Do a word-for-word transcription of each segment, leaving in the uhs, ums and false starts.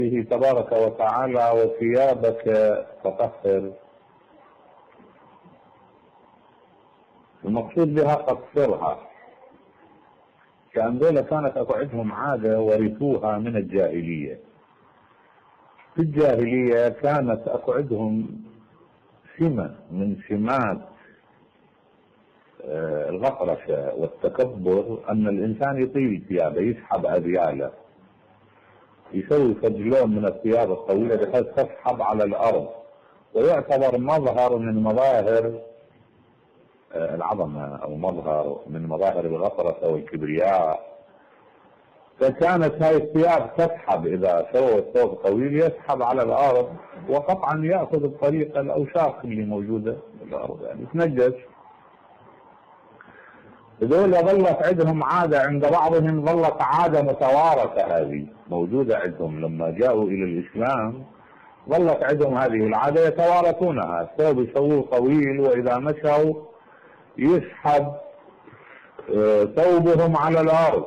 به تبارك وتعالى وثيابك فطهر، المقصود بها قصرها، كأن دولة كانت اكو عندهم عادة ورثوها من الجاهلية. في الجاهلية كانت اكو عندهم سمة من سمات الغطرسة والتكبر أن الإنسان يطيل ثيابه، يسحب أذياله، يسوي فجلون من الثياب الطويلة بحيث تسحب على الأرض، ويعتبر مظهر من مظاهر العظمة أو مظهر من مظاهر الغطرسة والكبرياء. فكانت هاي الثياب تسحب، إذا سوى ثوب طويل يسحب على الأرض، وقطعا يأخذ الطريق الأوساخ اللي موجودة في الأرض، يعني يتنجس. هذول ظلت عندهم عادة عند بعضهم، ظلت عادة متوارثة هذه موجودة عندهم لما جاءوا إلى الإسلام، ظلت عندهم هذه العادة يتوارثونها. الثوب يسووه طويل، وإذا مشوا يسحب ثوبهم على الأرض.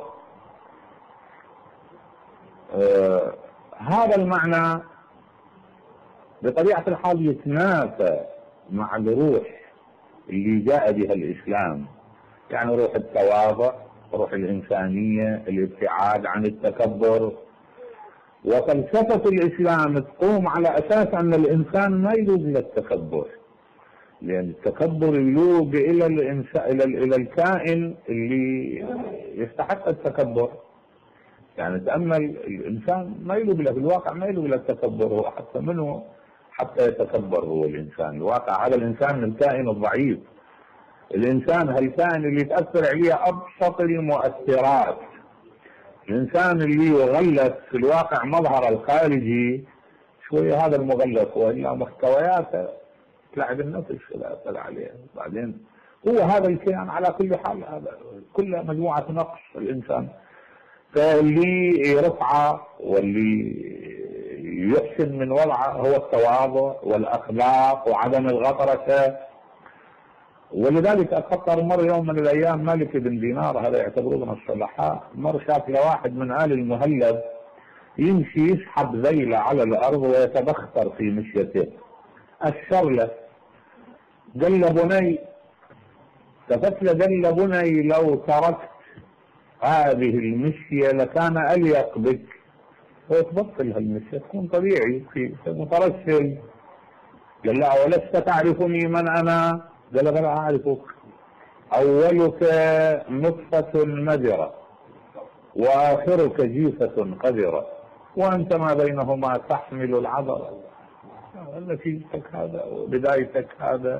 هذا المعنى بطبيعة الحال يتنافى مع الروح اللي جاء بها الإسلام، يعني روح التواضع، روح الإنسانية، الابتعاد عن التكبر. وفلسفة الإسلام تقوم على أساس أن الإنسان ما يلوج إلى التكبر، لأن التكبر يلوج إلى الإنسان، إلى إلى الكائن اللي يستحق التكبر. يعني تأمل الإنسان ما يلوج له، في الواقع ما يلوج إلى التكبر، هو حتى منه حتى يتكبر هو الإنسان. الواقع هذا الإنسان الكائن الضعيف، الإنسان هالكائن اللي تأثر عليه أبسط المؤثرات، الإنسان اللي يغلف في الواقع مظهر الخارجي شوية، هذا المغلف وإلا محتوياته تلعب النفس لا تلع عليه. بعدين هو هذا الكيان على كل حال، هذا كل مجموعة نقص الإنسان. فاللي يرفعه واللي يحسن من وضعه هو التواضع والأخلاق وعدم الغطرسة. ولذلك أتذكر مر يوم من الأيام مالك بن دينار، هذا يعتبروه من الصلحاء، مر شاف لواحد من آل المهلب يمشي يسحب ذيله على الأرض ويتبختر في مشيته، أشر له، قال له بني، التفت له قال له بني لو تركت هذه المشية لكان أليق بك، وتبطل هالمشية تكون طبيعي في مترسل. قال له ولست تعرفني من أنا؟ قال بلى أعرفك، أولك نطفة مذرة وآخرك جيفة قذرة وأنت ما بينهما تحمل العذرة. نتيجتك هذا وبدايتك هذا،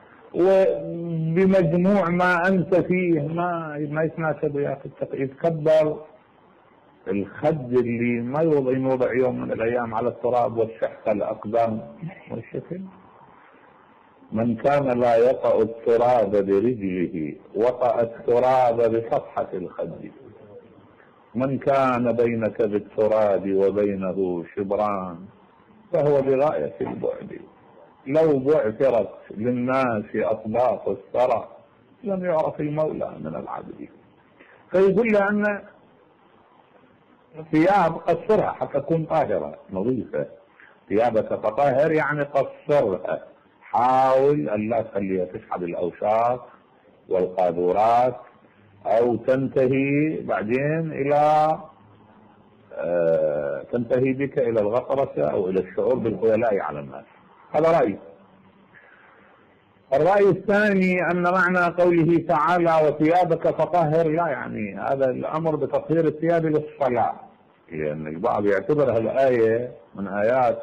وبمجموع ما أنت فيه ما ما يتناسب يا أخي. يتكبر الخد اللي ما يوضع يوم من الأيام على التراب والشحة الأقدام والشكل. من كان لا يطأ التراب برجله وطأ التراب بصفحة الخد. من كان بينك بالتراب وبينه شبران فهو بغاية البعد. لو بعثرت للناس أطباق الثرى لم يعرف المولى من العبد. فيقول له أن ثياب قصرها حتى تكون طاهرة نظيفة. ثيابك تطهر يعني قصرها، حاول أن لا تخليها تسحب الأوساخ والقاذورات أو تنتهي بعدين إلى آه تنتهي بك إلى الغطرسة أو إلى الشعور بالخيلاء على الناس. هذا رأي. الرأي الثاني أن معنى قوله تعالى وثيابك فطهر لا يعني هذا الأمر بتطهير الثياب للصلاة، لأن البعض يعتبر هالآية من آيات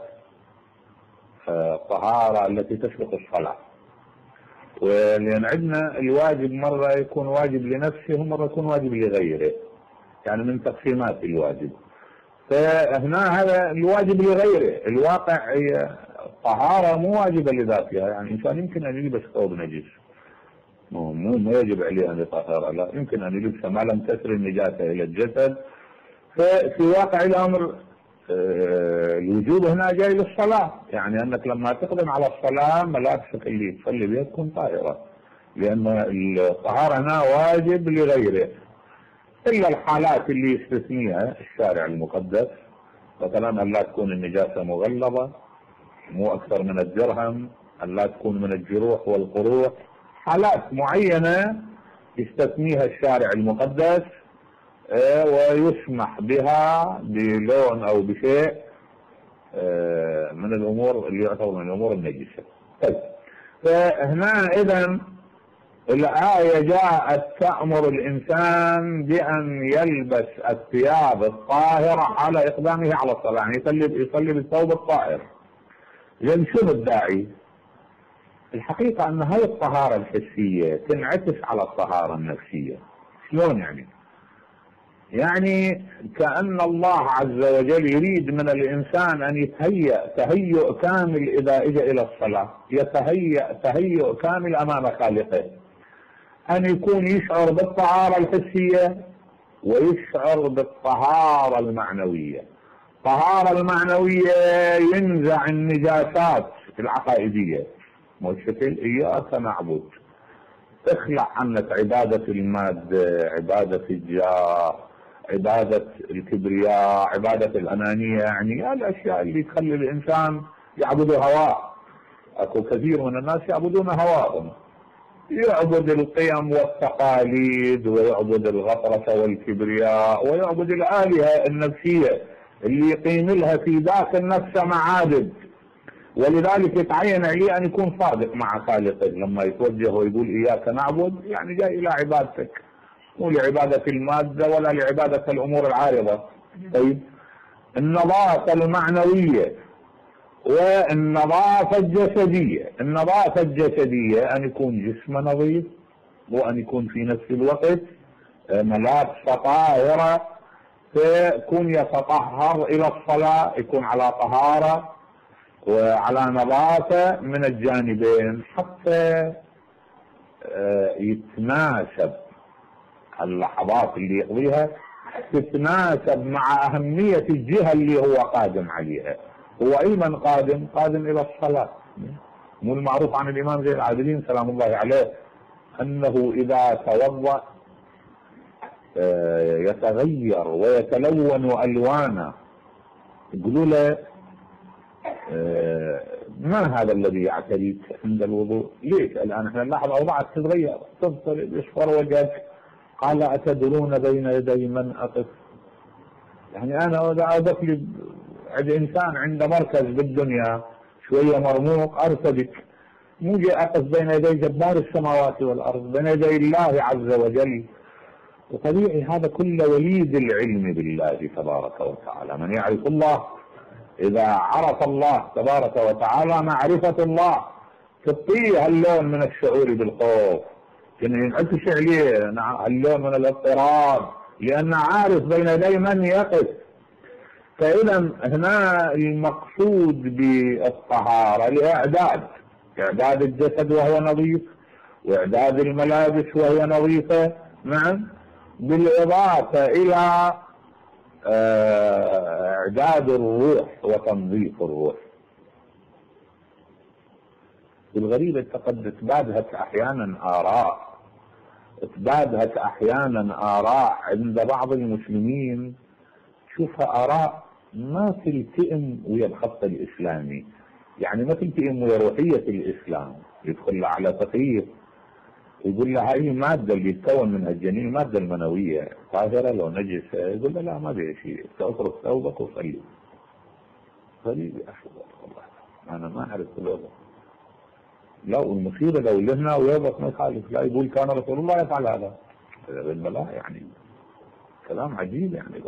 الطهارة التي تسبق الصلاة. ولأن عندنا الواجب مرة يكون واجب لنفسه ومرة يكون واجب لغيره، يعني من تقسيمات الواجب. فهنا هذا الواجب لغيره، الواقع هي الطهارة مو واجبة لذاتها، يعني إنسان يمكن أن يلبس ثوب نجس مو مو يجب عليه أن يطهر، لا يمكن أن يلبس ما لم تسر النجاسة إلى الجسد. ففي واقع الأمر الوجوب هنا جاي للصلاة، يعني أنك لما تقدم على الصلاة ملابسك اللي تصلي بها تكون طاهرة، لأن الطهارة هنا واجب لغيره إلا الحالات اللي يستثنيها الشارع المقدس، مثلا أن لا تكون النجاسة مغلظة مو أكثر من الدرهم، أن لا تكون من الجروح والقروح، حالات معينة يستثنيها الشارع المقدس ويسمح بها بلون أو بشيء من الأمور اللي يعتبر من الأمور النجسة. طيب، فهنا إذن الآية جاءت تأمر الإنسان بأن يلبس الثياب الطاهرة على إقدامه على الصلاة، يعني يصلي يصلي بالثوب الطاهر. لأن شنو الداعي؟ الحقيقة أن هذه الطهارة الحسية تنعكس على الطهارة النفسية. شلون يعني؟ يعني كأن الله عز وجل يريد من الإنسان أن يتهيأ تهيؤ كامل إذا إجا إلى الصلاة، يتهيأ تهيؤ كامل أمام خالقه، أن يكون يشعر بالطهارة الحسية ويشعر بالطهارة المعنوية. الطهارة المعنوية ينزع النجاسات العقائدية، مو الشكل إياك نعبد، اخلع عنك عبادة المادة، عبادة الجاه، عبادة الكبرياء، عبادة الأنانية، يعني الأشياء اللي تخلي الإنسان يعبد هواه. أكو كثير من الناس يعبدون هواهم، يعبد القيم والتقاليد ويعبد الغطرسة والكبرياء ويعبد الآلهة النفسية اللي يقيم لها في ذات النفس معابد. ولذلك يتعين عليه أن يكون صادق مع خالقه لما يتوجه ويقول إياك نعبد، يعني جاي إلى عبادتك، مو لعبادة المادة ولا لعبادة الأمور العارضة. طيب، النظافة المعنوية والنظافة الجسدية. النظافة الجسدية أن يكون جسمه نظيف، وأن يكون في نفس الوقت ملابسه طاهرة، فيكون يتطهر إلى الصلاة، يكون على طهارة وعلى نظافة من الجانبين، حتى يتناسب اللحظات اللي يقضيها تتناسب مع أهمية الجهة اللي هو قادم عليها. هو أيمن قادم قادم إلى الصلاة. مو المعروف عن الإمام زين العابدين سلام الله عليه أنه إذا توضأ يتغير ويتلون ألوانا. يقولوا له ما هذا الذي يعتريك عند الوضوء؟ ليش الآن احنا نلاحظ أوضاعك تتغير، تبصر يصفر وجهك. قال أتدرون بين يدي من أقف؟ يعني أنا إذا أوقف لي عند إنسان عند مركز بالدنيا شوية مرموق أرتبك، مو جاي أقف بين يدي جبار السماوات والأرض، بين يدي الله عز وجل. وطبيعي هذا كله وليد العلم بالله تبارك وتعالى. من يعرف الله إذا عرف الله تبارك وتعالى معرفة الله تطيه اللون من الشعور بالخوف، كان ينعكس عليه اللون من الاضطراب، لأن عارف بين يدي من يقف. فإذا هنا المقصود بالطهارة الإعداد، إعداد الجسد وهو نظيف، وإعداد الملابس وهي نظيفة، نعم، بالإضافة إلى إعداد الروح وتنظيف الروح. بالغريبة قد تبادهت أحيانا آراء تبادهت أحيانا آراء عند بعض المسلمين، شوفها آراء ما تلتئم ويا الخط الإسلامي، يعني ما تلتئم ويا روحية الإسلام. يدخل على فقيه يقول له هاي المادة اللي يتكون منها الجنين المادة المنوية طاهرة لو نجسة، يقول له لا ما بيه شيء، اترك ثوبك وصلي. غريب يا أخي والله، أنا ما أعرف الوضع. لا، والمصيبة لو لهنا ويوضح ما يخالف، لا يقول كان رسول الله يفعل هذا بالبلاء، يعني كلام عجيب يعني.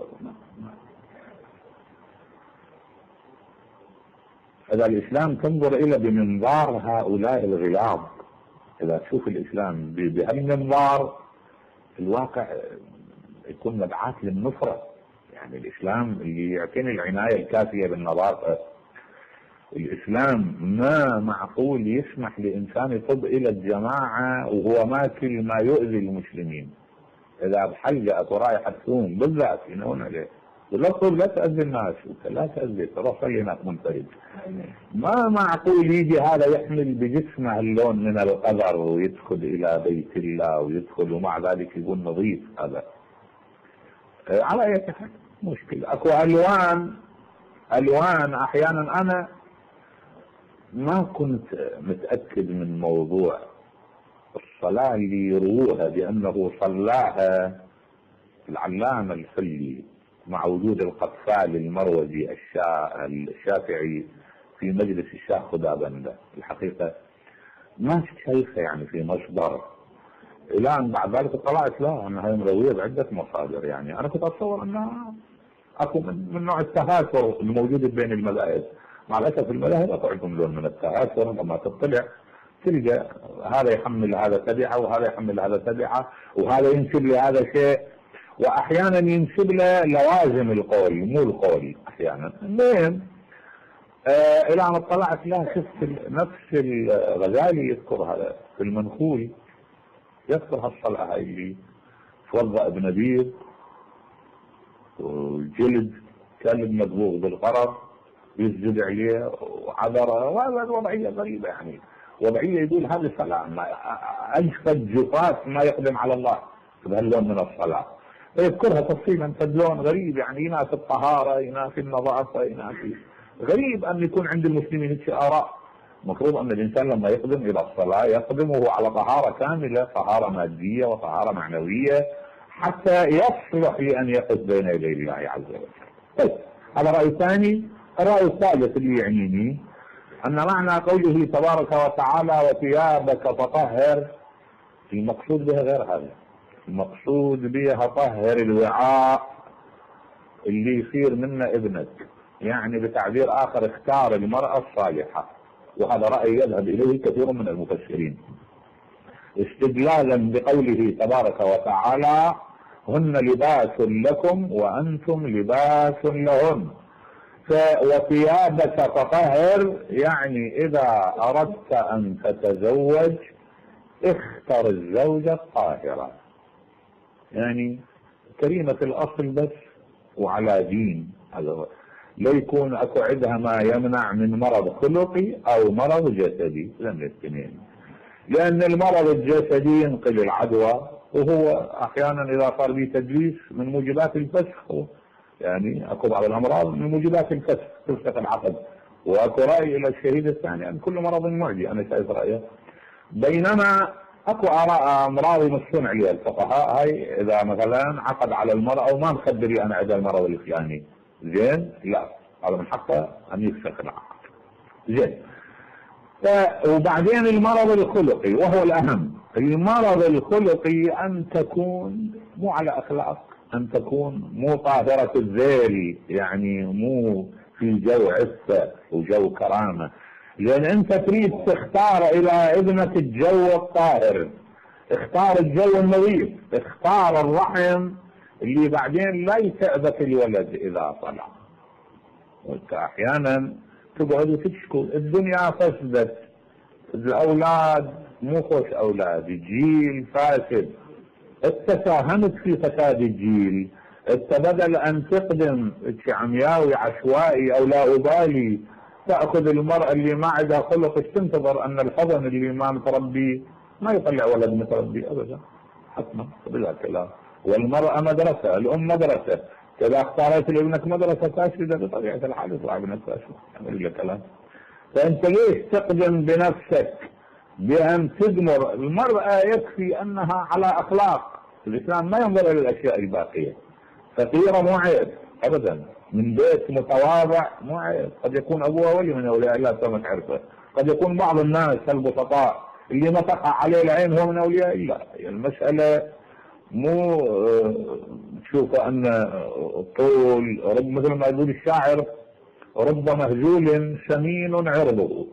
هذا الإسلام تنظر إلى بمنظار هؤلاء الغلاظ. إذا تشوف الإسلام بهالمنظار في الواقع يكون مدعاة للنصرة. يعني الإسلام اللي يعطيني العناية الكافية بالنظافة. الإسلام ما معقول يسمح لإنسان يطب إلى الجماعة وهو ماكل ما يؤذي المسلمين. إذا بحلقة ورايح الثوم بالذات ينون عليه، لا تطب لا تأذي الناس، لا تأذي، تروح صلي هناك منفرد. ما معقول يجي هذا يحمل بجسمه اللون من القذر ويدخل إلى بيت الله ويدخل ومع ذلك يكون نظيف. هذا على أي حال مشكلة. أكو ألوان الوان. احيانا انا ما كنت متاكد من موضوع الصلاه اللي يروها بانه صلاها العلامه الحلي مع وجود القفال المروزي الشافعي في مجلس الشيخ خدابنده. الحقيقه ما شيخه يعني في مصدر، الان بعد ذلك طلعت لا انها مرويه بعده مصادر. يعني انا كنت اتصور انها اكو من نوع التهاتر الموجود بين المذاهب. مع الاسف المذاهب اكو عندهم لون من التهاتر، لما تطلع تلقى هذا يحمل هذا تبعه وهذا يحمل هذا تبعه وهذا ينسب لهذا شيء، واحيانا ينسب له لوازم القول مو القول احيانا. المهم آه الى ان اطلعت لا شفت نفس الغزالي يذكر هذا في المنخول، يذكر هالصلاه هاي اللي توضأ بنبيذ وجلد كلب مدبوغ بالقرض يسجد عليه وعذره، وهذا وضعيه غريبه يعني وضعيه يقول هذه الصلاه اجفد جفاف ما يقدم على الله بهاللون من الصلاه، فيذكرها تفصيلا فلون غريب يعني ينافي الطهاره ينافي النظافه ينافي. غريب ان يكون عند المسلمين هيك اراء. المفروض ان الانسان لما يقدم الى الصلاه يقدم وهو على طهاره كامله، طهاره ماديه وطهاره معنويه حتى يصلح لان يقف بين يدي الله عز وجل. طيب هذا راي ثاني. الراي الثالث اللي يعنيني ان معنى قوله تبارك وتعالى وثيابك فطهر، المقصود بها غير هذا. المقصود بها طهر الوعاء اللي يصير منه ابنك، يعني بتعبير اخر اختار المرأة الصالحة، وهذا رأي يذهب اليه كثير من المفسرين استدلالا بقوله تبارك وتعالى هن لباس لكم وانتم لباس لهن. وثيابك فطهر يعني اذا اردت ان تتزوج اختر الزوجة الطاهرة، يعني كريمة الاصل بس وعلى دين، لا يكون اكو عندها ما يمنع من مرض خلقي او مرض جسدي لم الاثنين، لان المرض الجسدي ينقل العدوى وهو احيانا اذا صار به تدليس من موجبات الفسخ، يعني اكو بعض الامراض من موجبات الفسخ تفسخ العقد. واكو راي الى الشهيد الثاني ان كل مرض معدي، انا شايف رايه. بينما اكو اراء امراض يمشون عليها الفقهاء، هاي اذا مثلا عقد على المرأة وما مخبري انا عندها المرض الفلاني زين لا هذا من حقه ان يفسخ العقد زين. وبعدين المرض الخلقي وهو الاهم، المرض الخلقي ان تكون مو على اخلاق، ان تكون مو طاهرة الذيل، يعني مو في جو عفة وجو كرامة، لان انت تريد تختار الى ابنك الجو الطاهر، اختار الجو النظيف، اختار الرحم اللي بعدين لا يتعبك الولد اذا طلع. وانت احيانا تقعد وتشكو الدنيا فسدت، الاولاد مو خوش اولاد، جيل فاسد، انت ساهمت في فساد الجيل، انت بدل ان تقدم عمياوي عشوائي او لا ابالي تاخذ المرأة اللي ما عندها خلق، تنتظر ان الحضن اللي ما متربي ما يطلع ولد متربي ابدا حتما بلا كلام. والمرأة مدرسة، الام مدرسة، اذا اختارت لابنك مدرسة فاسدة بطبيعة الحال يطلع ابنك فاسد بلا كلام. فانت ليش تقدم بنفسك بان تدمر المرأة؟ يكفي انها على اخلاق، الاسلام ما ينظر الى الاشياء الباقية. فقيرة مو عيب ابدا، من بيت متواضع مو عيب، قد يكون ابوها ولي من اولياء الله كما تعرفه، قد يكون بعض الناس البسطاء اللي ما تقع عليه العين هو من اولياء الله. المسألة مو تشوف ان طول رب مثل ما يقول الشاعر رب مهزول سمين عرضه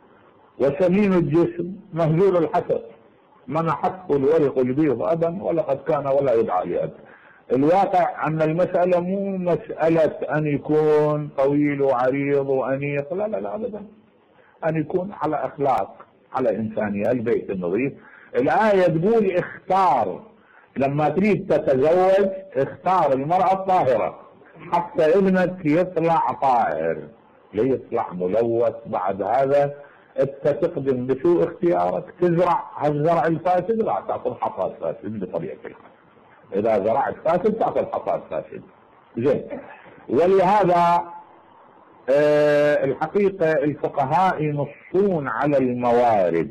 وسمين الجسم مهزول الحسد، منحته الورق البيض ابا ولقد كان ولا يدعى لأب. الواقع ان المسألة مو مسألة ان يكون طويل وعريض وانيق، لا لا لا ابدا، ان يكون على اخلاق على انسانية، البيت النظيف. الآية تقول اختار، لما تريد تتزوج اختار المرأة الطاهرة حتى ابنك يطلع طاهر، لا يطلع ملوث. بعد هذا انت تقدم بسوء اختيارك تزرع هالزرع الفاسد، لا تاكل حصاد فاسد بطبيعة الحال. اذا زرعت فاسد تاكل حصاد فاسد زين. ولهذا أه الحقيقة الفقهاء ينصون على الموارد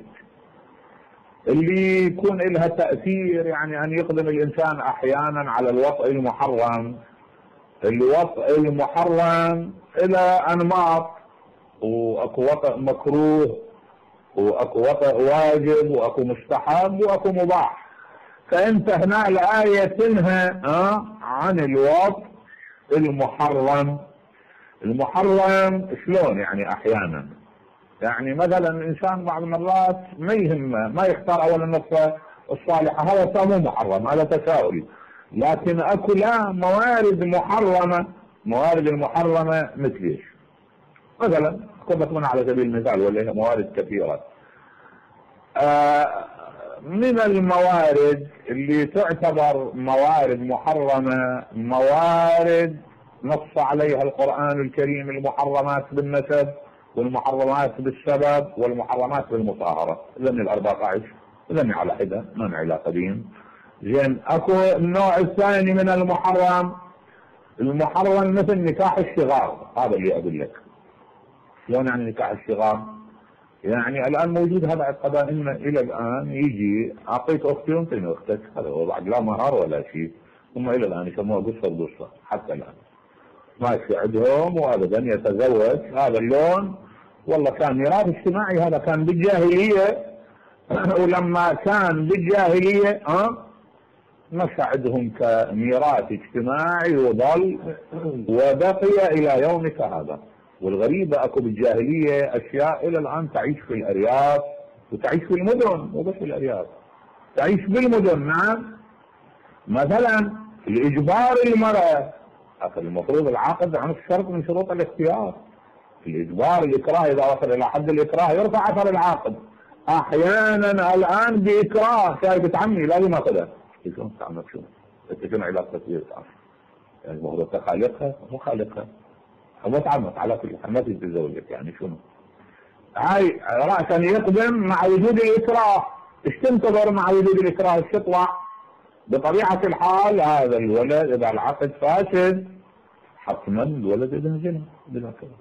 اللي يكون لها تأثير، يعني أن يقدم الإنسان أحيانا على الوطء المحرم. الوطء المحرم إلى أنماط، وأكو وطء مكروه، وأكو وطء واجب، وأكو مستحب، وأكو مباح. فأنت هنا الآية تنهى أه عن الوطء المحرم. المحرم شلون يعني؟ أحيانا يعني مثلا الانسان بعض المرات ما يهمه، ما يختار اول النصفه الصالحه، هذا مو محرم، هذا تساؤل. لكن اكو لا موارد محرمه. موارد المحرمه مثل ايش؟ مثلا كما على سبيل المثال، ولا هي موارد كثيره. آه من الموارد اللي تعتبر موارد محرمه موارد نص عليها القرآن الكريم: المحرمات بالنسب، والمحرمات بالسبب، والمحرمات بالمطهرة. ذني الأربعة عشر، ذني على حدة، ما معي علاقة بهم. زين، اكو النوع الثاني من المحرم، المحرم مثل نكاح الصغار. هذا اللي اقول لك. شلون يعني نكاح الصغار؟ يعني الان موجود هذا قبائلنا الى الان، يجي اعطيك اختي وانطيني اختك، هذا هو بعد لا مهار ولا شيء. هم الى الان يسموها قصه بقصه حتى الان. ماشي عندهم وابدا يتزوج هذا اللون. والله كان ميراث اجتماعي، هذا كان بالجاهليه. ولما كان بالجاهليه ها مشى عندهم كميراث اجتماعي وظل وبقي الى يومك هذا. والغريبه اكو بالجاهليه اشياء الى الان تعيش في الارياف وتعيش في المدن، مو بس في الارياف، تعيش بالمدن. نعم، مثلا الاجبار المراه، المفروض العقد عن الشرط من شروط الاختيار. الاجبار الاكراه اذا وصل الى حد الاكراه يرفع اثر العقد. احيانا الان باكراه شايفة عمي لازم اخذها. شلون تعمل؟ شو انت شنو علاقتك بها؟ يعني المفروض خالقها مو خالقها، مو تعمق على كل حال، ما تتزوجك يعني شنو؟ هاي راسا يقدم مع وجود الاكراه. ايش تنتظر مع وجود الاكراه؟ ايش تطلع؟ بطبيعه الحال هذا الولد اذا العقد فاسد حتما الولد ابن زنا بلا كلام.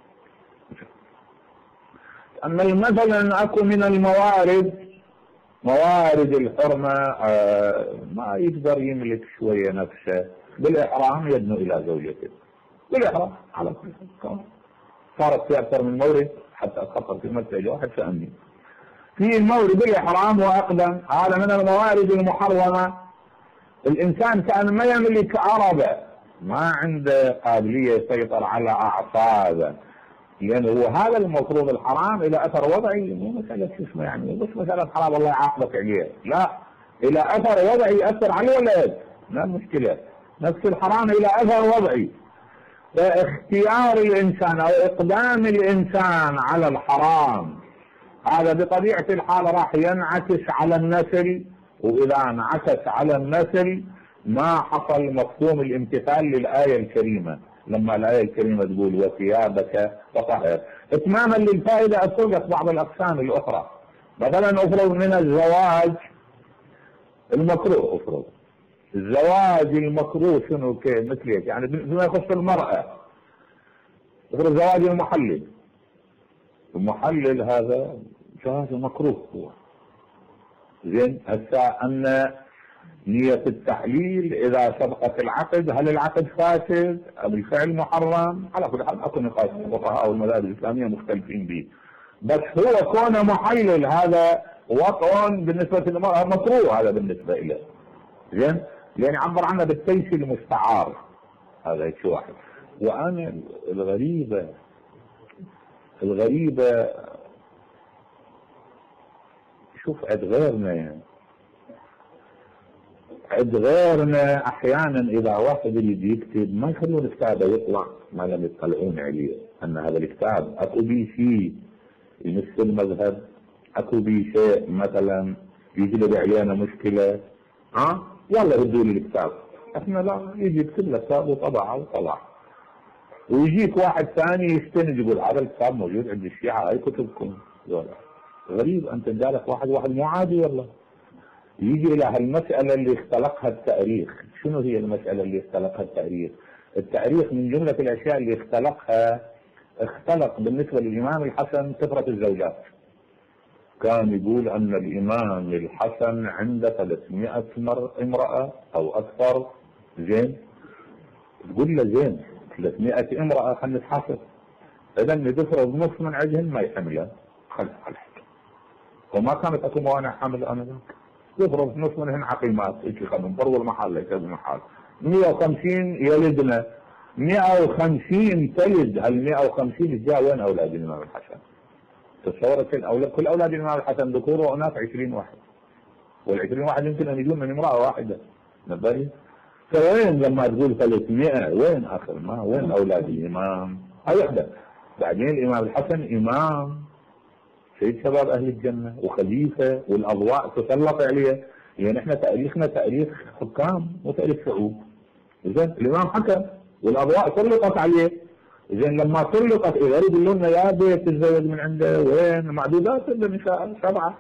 اما مثلا اكو من الموارد، موارد الحرمه آه ما يقدر يملك شويه نفسه بالاحرام يدنو الى زوجته بالاحرام على كل حال. صارت في اكثر من مورد حتى اتخطر في مسألة واحد سألني في المورد بالاحرام واقدم. هذا من الموارد المحرمه. الانسان كان ما يملك عربه، ما عنده قابليه يسيطر على اعصابه، لانه هو هذا المفروض الحرام الى اثر وضعي، مو مساله شو اسمه يعني، مش مساله حرام الله يعاقبك عليه، لا، الى اثر وضعي ياثر على الولد، لا مشكله. نفس الحرام الى اثر وضعي. فاختيار الانسان او اقدام الانسان على الحرام هذا بطبيعه الحال راح ينعكس على النسل، واذا انعكس على النسل ما حصل مفهوم الامتثال للايه الكريمه. لما الآية الكريمة تقول وثيابك فطهر، اتماما للفائدة أذكر لك بعض الأقسام الأخرى. مثلا أفرض من الزواج المكروه، أفرض الزواج المكروه شنو كي مثل يعني بما يخص المرأة. أفرض زواج المحلل، المحلل هذا جواز مكروه هو. زين، هسه أن نية التحليل إذا سبقت العقد هل العقد فاسد أم الفعل محرم؟ على كل حال أكو نقاش الفقهاء والمذاهب الإسلامية مختلفين به، بس هو كونه محلل هذا وطء بالنسبة للمرأة مكروه هذا بالنسبة إليه. زين، يعني عبر عنه بالتيسير المستعار. هذا شيء واحد. وأنا الغريبة الغريبة شوف عند غيرنا يعني عند غيرنا احيانا اذا واحد اللي يكتب ما يخلون كتابه يطلع ما لم يطلعون عليه ان هذا الكتاب اكو بيه شيء يمس المذهب، اكو بيه شيء مثلا يجلب علينا مشكله، ها يلا ردوا لي الكتاب. احنا لا، يجي يكتب لك كتاب وطبعه وطلع، ويجيك واحد ثاني يستند يقول هذا الكتاب موجود عند الشيعه، اي كتبكم ذولا. غريب، انت جالك واحد واحد مو عادي والله. يجي الى هالمسألة اللي اختلقها التاريخ. شنو هي المسألة اللي اختلقها التاريخ؟ التاريخ من جملة الاشياء اللي اختلقها اختلق بالنسبة للإمام الحسن كثرة الزوجات. كان يقول أن الإمام الحسن عنده ثلاثمائة امرأة أو أكثر. زين، تقول له زين ثلاثمائة امرأة خلينا نتحاسب، إذا تفرض نص من عندهن ما يحملها، خلها على حد. وما كانت أكو موانع حمل أنا ذاك، يفرض نص منهن عقيمات، يجي خدم برضو المحل ليس المحل. مئة وخمسين يلدنا، مئة وخمسين تلد، هال مئة وخمسين جاء وين أولاد الإمام الحسن؟ تصورت الأولاد كل أولاد الإمام الحسن ذكور وأناث عشرين واحد، والعشرين واحد يمكن أن يجون من امرأة واحدة. نبالي فوين لما تقول ثلاثمائة وين آخر ما وين أولاد الإمام؟ هاي وحدة. بعدين الإمام الحسن إمام سيد شباب أهل الجنة وخليفة والأضواء تسلط عليه. يعني احنا تاريخنا تاريخ حكام وتاريخ شعوب. إذن الإمام حكم والأضواء سلطت عليه. إذن لما سلطت إذا يقول لنا يا بيت تتزوج من عنده وين معدودات النساء سبعة.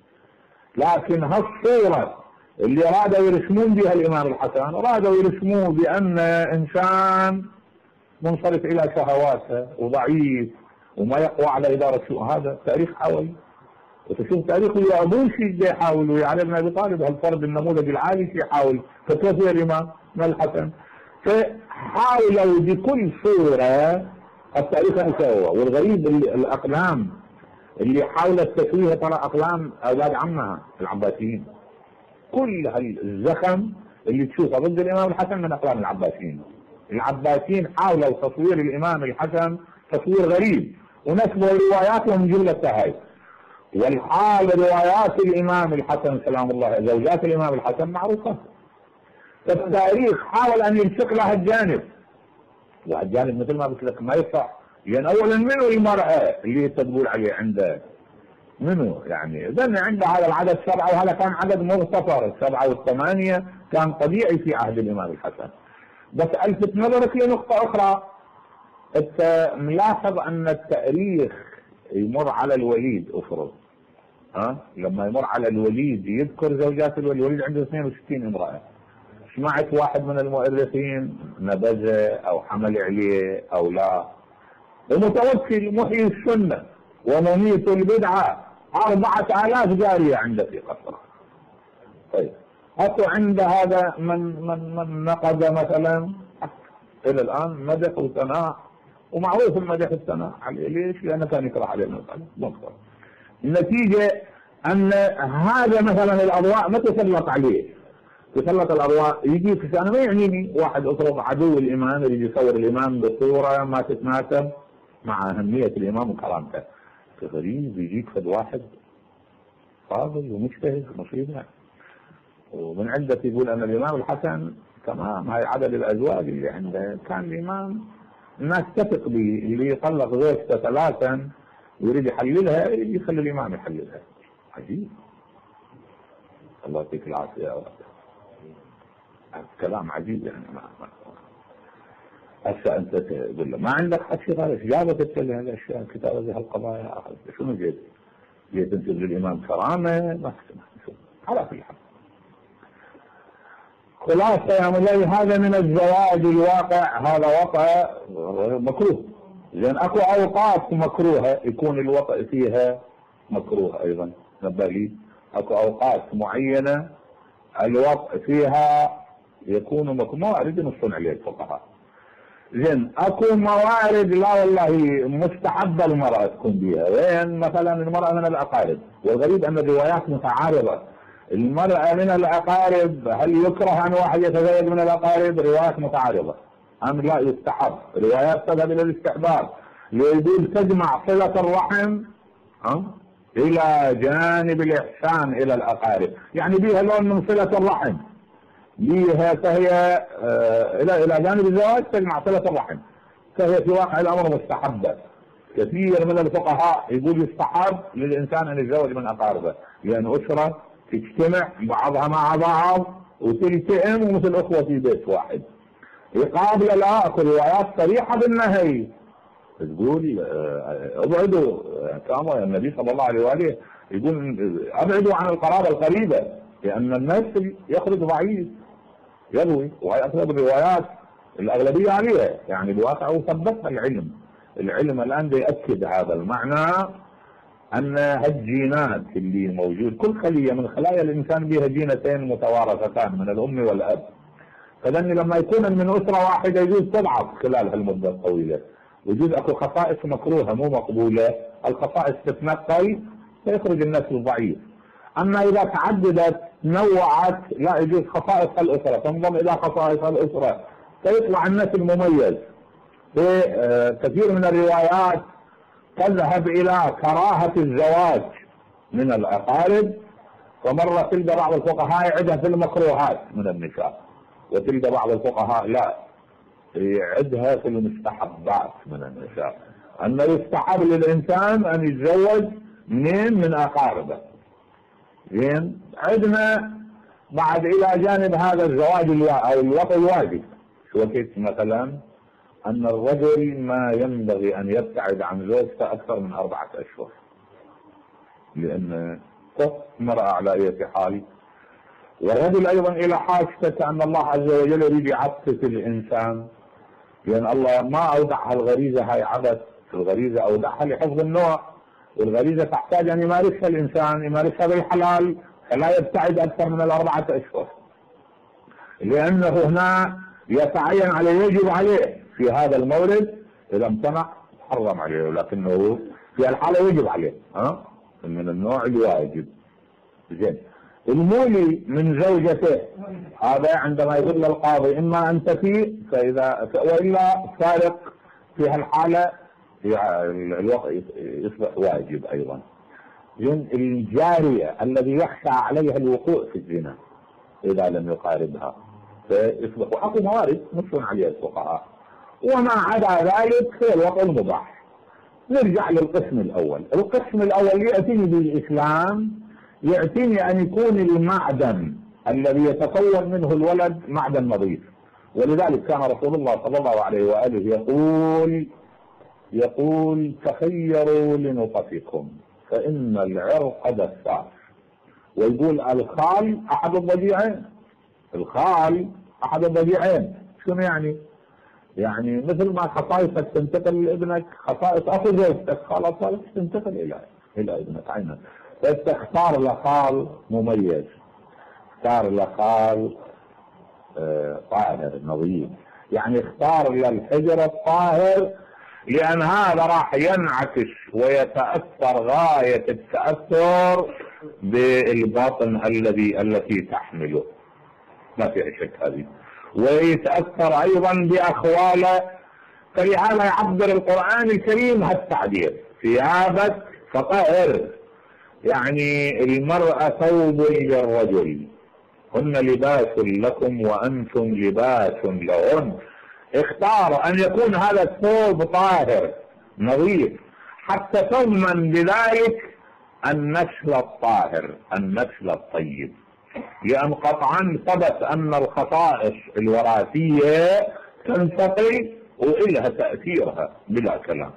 لكن هالصورة اللي رادوا يرسمون بها الإمام الحسن، رادوا يرسموه بأن إنسان منصرف إلى شهواته وضعيف وما يقوى على إدارة سوء. هذا تاريخ حاول، وتشوف تاريخه يا أبو شيء يحاول، ويا علي بن أبي طالب هالفرد النموذج العالي يحاول، فكيف الإمام الحسن؟ فحاولوا بكل صورة التاريخ أسوأ. والغريب الأقلام اللي حاولت تسويها ترى أقلام أولاد عمها العباسيين. كل هالزخم اللي تشوفه ضد الإمام الحسن من أقلام العباسيين. العباسيين حاولوا تصوير الإمام الحسن تصوير غريب، ونسبوا رواياتهم من جملة هاي. والحال روايات الإمام الحسن سلام الله زوجات الإمام الحسن معروفة. فالتاريخ حاول أن يلصق لها الجانب، والجانب مثل ما قلت لك ما يصح. لأن أولا منو المرأة اللي تقول عليه عنده؟ منو يعني؟ إذن عنده هذا العدد سبعة، وهذا كان عدد مغتفر، السبعة والثمانية كان طبيعي في عهد الإمام الحسن. بس ألفت نظرك لنقطة أخرى، أنت ملاحظ أن التاريخ يمر على الوليد افرض ها لما يمر على الوليد يذكر زوجات الوليد. الوليد عنده اثنين وستين امرأة. سمعت واحد من المؤرخين نبذه أو حمل عليه أو لا؟ ومتوكل محيي السنة ومميت البدعة، أربعة آلاف جارية عنده في قصره. طيب أكو عند هذا من من من نقد مثلا إلى الآن مدح وثناء، ومعروف المدح والثناء عليه. ليش؟ لأنه كان يكره عليه المسألة. النتيجة أن هذا مثلا الأضواء ما تسلط عليه، تسلط الأضواء يجي في سنة ما يعنيني واحد أفرض عدو الإمام يجي يصور الإمام بصورة ما تتناسب مع أهمية الإمام وكرامته. غريب يجيك فد واحد فاضل ومجتهد مصيبة، ومن عنده يقول أن الإمام الحسن تمام هاي عدد الأزواج اللي عنده. كان الإمام الناس تثق به، اللي يطلق زوجته ثلاثا ويريد يحللها يخلي الإمام يحللها. عجيب، الله يعطيك العافية يا رب. كلام عجيب يعني. ما ما هسه انت تقول له ما عندك حكي غير جابت تتكلم هالاشياء كتابه هالقضايا. شنو جيت؟ جيت تنسب للامام كرامه؟ ما على كل حال. خلاصه يا مولاي هذا من الزواج الواقع، هذا وقع مكروه. لان اكو اوقات مكروهه يكون الوقع فيها مكروه ايضا. نبالي اكو اوقات معينه الوقع فيها يكون مكروه. موارد نصون عليه الفقهاء. زين اكو موارد لا والله مستحبه المراه تكون بها. وين مثلا المراه من الاقارب، والغريب ان الروايات متعارضه. المراه من الاقارب هل يكره ان واحد يتزوج من الاقارب؟ روايات متعارضه. ام لا يستحب؟ روايات تذهب الى الاستحباب. يقول تجمع صله الرحم ها الى جانب الاحسان الى الاقارب، يعني بها لون من صله الرحم، بها فهي آه الى الى جانب الزواج تجمع صله الرحم، فهي في واقع الامر مستحبه. كثير من الفقهاء يقول يستحب للانسان ان يتزوج من اقاربه، لان اسره تجتمع بعضها مع بعض وتلتئم ومثل اخوه في بيت واحد. يقابل لا اكو روايات صريحه بالنهي تقول ابعدوا. كما النبي صلى الله عليه واله يقول ابعدوا عن القرابه القريبه، لان النسل يخرج ضعيف يروي، وهي اغلب الروايات الاغلبيه عليها يعني الواقع وثبتها العلم. العلم الآن بيأكد هذا المعنى، أن هالجينات اللي موجود كل خلية من خلايا الإنسان بها جينتين متوارثتان من الأم والأب، فلأن لما يكون من أسرة واحدة يجوز تضعف خلال هالمدة الطويلة، ويجوز أكو خصائص مكروهة مو مقبولة، الخصائص تتنقل فيخرج النسل ضعيف. أما إذا تعددت نوعت لا يجوز خصائص الأسرة تنضم إلى خصائص الأسرة فيطلع النسل مميز. في كثير من الروايات تذهب إلى كراهة الزواج من الأقارب، ومرة تلقى بعض الفقهاء يعدها في المكروهات من النساء، وتلقى بعض الفقهاء لا يعدها في المستحبات من النساء، أنه يستحب للإنسان أن يتزوج منين من أقاربه. زين عندنا بعد إلى جانب هذا الزواج أو الوطء الواجب، وكيف مثلا أن الرجل ما ينبغي أن يبتعد عن زوجته أكثر من أربعة أشهر، لأن مرأة على أي حال. والرجل أيضا إلى حاجته أن الله عز وجل يريد يعطف الإنسان، لأن الله ما أودعها الغريزة هاي عبث، الغريزة أودعها لحفظ النوع، والغريزة تحتاج أن يمارسها الإنسان يمارسها بالحلال فلا يبتعد أكثر من الأربعة أشهر، لأنه هنا يتعين عليه يجب عليه في هذا المورد، إذا امتنع حرم عليه، ولكنه في الحالة يجب عليه ها من النوع الواجب. زين المولي من زوجته هذا عندما يقول القاضي إما أن تفي فإذا وإلا فارق في هالحالة الوقت يصبح واجب أيضا. زين الجارية الذي يخشى عليها الوقوع في الزنا إذا لم يقاربها فيصبح أقوى موارد نص عليها الفقهاء، وما عدا ذلك في الوقت المباح. نرجع للقسم الأول. القسم الأول يأتيني بالإسلام، يأتيني أن يكون المعدن الذي يتكون منه الولد معدن نظيف، ولذلك كان رسول الله صلى الله عليه وآله يقول يقول تخيروا لنطفكم فإن العرق دساس، ويقول الخال أحد الضجيعين، الخال أحد الضجيعين. شنو يعني؟ يعني مثل ما خصائصك تنتقل لابنك، خصائص أخو زوجتك خلاص تنتقل إلى إلى ابنك عينك، فتختار لخال مميز، اختار لخال آه طاهر نظيف، يعني اختار للحجر الطاهر، لأن هذا راح ينعكس ويتأثر غاية التأثر بالباطن الذي التي تحمله، ما في شك هذه، ويتأثر أيضا بأخواله. فلهذا يعبر القرآن الكريم هالتعبير ثيابك فطهر، يعني المرأة ثوب للرجل، هن لباس لكم وأنتم لباس لهن. اختار أن يكون هذا الثوب طاهر نظيف حتى تضمن بذلك النسل الطاهر النسل الطيب، لأن قطعا ثبت أن الخصائص الوراثية تنتقل وإلها تأثيرها بلا كلام.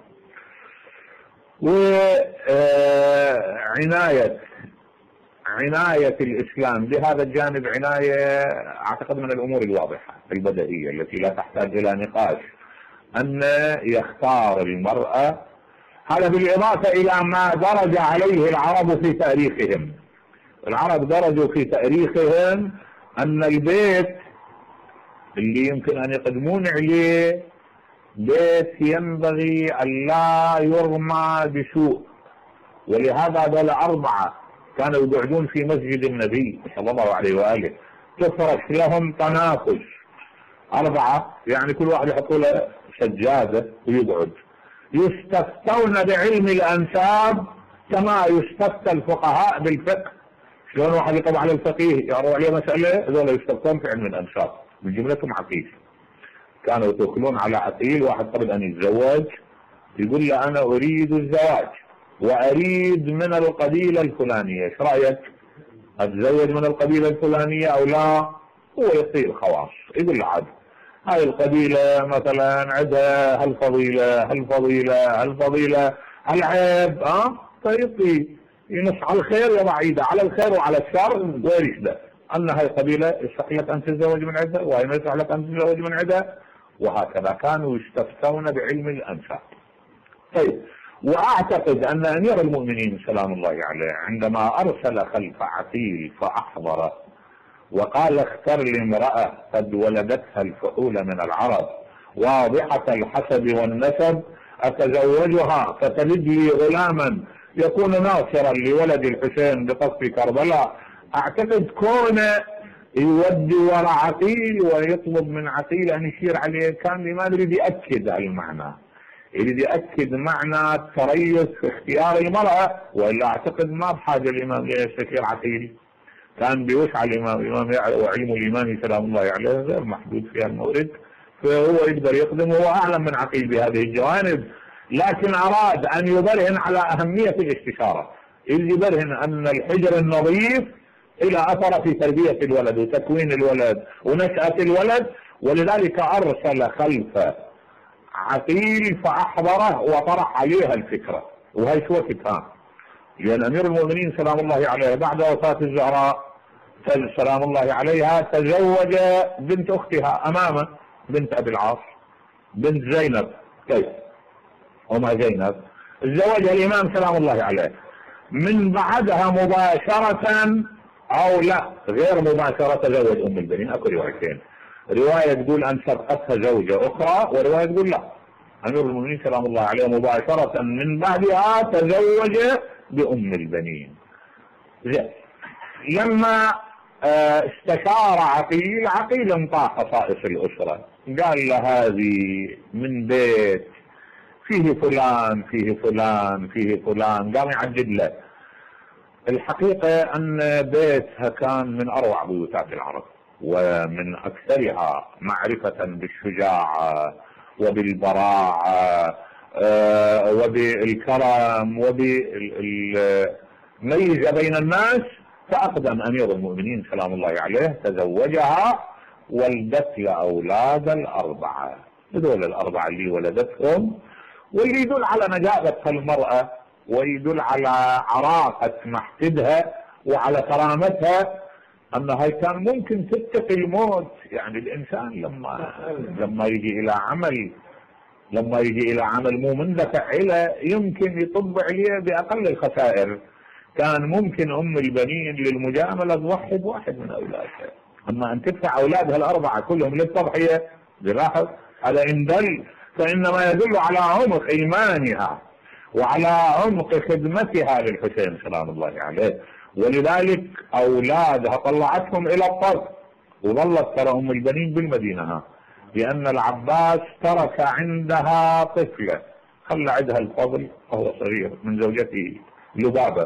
وعناية عناية الإسلام بهذا الجانب عناية أعتقد من الأمور الواضحة البديهية التي لا تحتاج إلى نقاش، أن يختار المرأة. هذا بالإضافة إلى ما درج عليه العرب في تاريخهم. العرب درجوا في تاريخهم أن البيت اللي يمكن أن يقدمون عليه بيت ينبغي أن لا يرمى بسوء، ولهذا هذول أربعة كانوا يقعدون في مسجد النبي صلى الله عليه وآله، تفرش لهم تنافس أربعة، يعني كل واحد يحطوا له سجادة ويقعد، يستفتون بعلم الأنساب كما يستفتى الفقهاء بالفقه. شلون واحد يقضى على الفقيه يعرض عليه مسألة، هذول يستفتون في علم الأنساب من جملتهم عقيل. كانوا يتوكلون على عقيل، واحد قبل أن يتزوج يقول له أنا أريد الزواج وأريد من القبيلة الفلانية، ايش رأيك؟ أتزوج من القبيلة الفلانية أو لا؟ هو يصير خواص، يقول له عاد هاي القبيلة مثلا عندها هالفضيلة هالفضيلة هالفضيلة هالعيب، اه فيطي ينص على الخير يضع ايده على الخير وعلى الشر ويرشده، أن هاي القبيلة يصح لك أن تتزوج من عندها وهي ما يصح لك أن تتزوج من عندها، وهكذا كانوا يستفتون بعلم الأنساب. طيب، واعتقد ان امير المؤمنين سلام الله عليه عندما ارسل خلف عقيل فاحضر وقال اختر لي امرأة قد ولدتها الفحول من العرب واضحة الحسب والنسب اتزوجها فتلد لي غلاما يكون ناصرا لولد الحسين بقصد كربلاء. اعتقد كونه يودي وراء عقيل ويطلب من عقيل ان يشير عليه كان لماذا يريد يأكد على المعنى، يريد يأكد معنى التريث في اختيار المرأة، والا اعتقد ما بحاجة الامام ليستشير عقيل، كان بيوسع الامام الامام وعلم الامام سلام الله عليه غير محدود في المورد، فهو يقدر يقدم وهو اعلم من عقيل بهذه الجوانب، لكن اراد ان يبرهن على اهمية الاستشارة، اللي يبرهن ان الحجر النظيف الى اثر في تربية الولد وتكوين الولد ونشأة الولد، ولذلك ارسل خلف عقيل فاحضره وطرح عليها الفكرة. وهي شو وقتها؟ لان امير المؤمنين سلام الله عليه بعد وفاة الزهراء سلام الله عليها تزوج بنت اختها امامه بنت ابي العاص بنت زينب، كيف وما زينب تزوجها الامام سلام الله عليه، من بعدها مباشرة او لا غير مباشرة تزوج ام البنين. اكو روايتين، رواية تقول ان سبقتها زوجة اخرى ورواية تقول لا، امير المؤمنين سلام الله عليه مباشرة من بعدها تزوج بام البنين. زين، لما استشار عقيل، عقيل انطى خصائص الاسرة، قال له هذه من بيت فيه فلان فيه فلان فيه فلان، قام يعدد له. الحقيقة ان بيتها كان من اروع بيوتات العرب ومن اكثرها معرفة بالشجاعة وبالبراعة وبالكرم وبالميزة بين الناس. فأقدم أمير المؤمنين سلام الله عليه تزوجها، ولدت لأولاد الأربعة، هذول الأربعة اللي ولدتهم، واللي يدل على نجابة المرأة ويدل على عراقة محتدها وعلى كرامتها أنها كان ممكن تتقي الموت. يعني الإنسان لما لما يجي إلى عمل لما يجي إلى عمل مو مندفع إلى يمكن يطب عليه بأقل الخسائر، كان ممكن ام البنين للمجاملة تضحي بواحد من اولادها، اما ان تدفع اولادها الاربعة كلهم للتضحية بلاحظ هذا ان دل فانما يدل على عمق ايمانها وعلى عمق خدمتها للحسين سلام الله عليه. ولذلك اولادها طلعتهم الى الطرف، وظلت ترى ام البنين بالمدينة لان العباس ترك عندها طفلة خلى عندها الفضل وهو صغير من زوجته لبابة،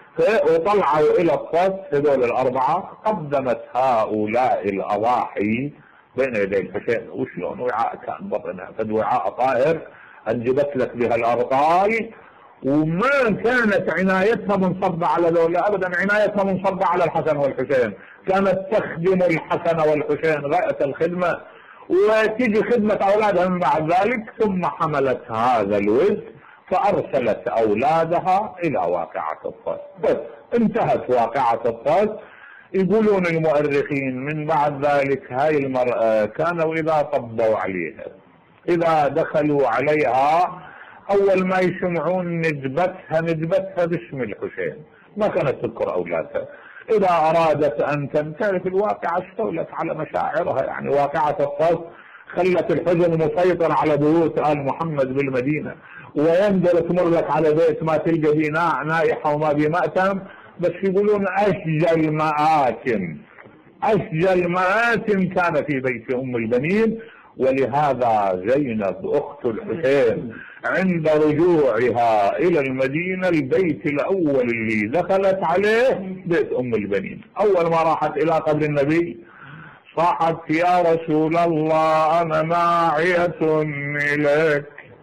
وطلعوا الى الصف هذول الاربعة. قدمت هؤلاء الاضاحي بين يدي الحسين، وشلون وعاء كان بطنها فد وعاء طائر انجبت لك بها الابطال، وما كانت عنايتها منصبة على ذولا ابدا، عنايتها منصبة على الحسن والحسين، كانت تخدم الحسن والحسين غاية الخدمة، وتيجي خدمة اولادها من بعد ذلك. ثم حملت هذا الوزن فارسلت اولادها الى واقعة الطس، بس انتهت واقعة الطس. يقولون المؤرخين من بعد ذلك هاي المرأة كانوا اذا طبوا عليها اذا دخلوا عليها اول ما يسمعون ندبتها ندبتها باسم الحسين، ما كانت تذكر اولادها. اذا ارادت ان تنتهي في الواقعة استولت على مشاعرها، يعني واقعة الطس خلت الحزن مسيطر على بيوت آل محمد بالمدينة، وينزل تمر لك على بيت ما تلقى فيه نائحة وما فيه مأتم، بس يقولون أشجل مآتم أشجل مآتم كان في بيت أم البنين. ولهذا زينب أخت الحسين عند رجوعها إلى المدينة البيت الأول اللي دخلت عليه بيت أم البنين. أول ما راحت إلى قبر النبي صاحت يا رسول الله أنا ناعية إليك،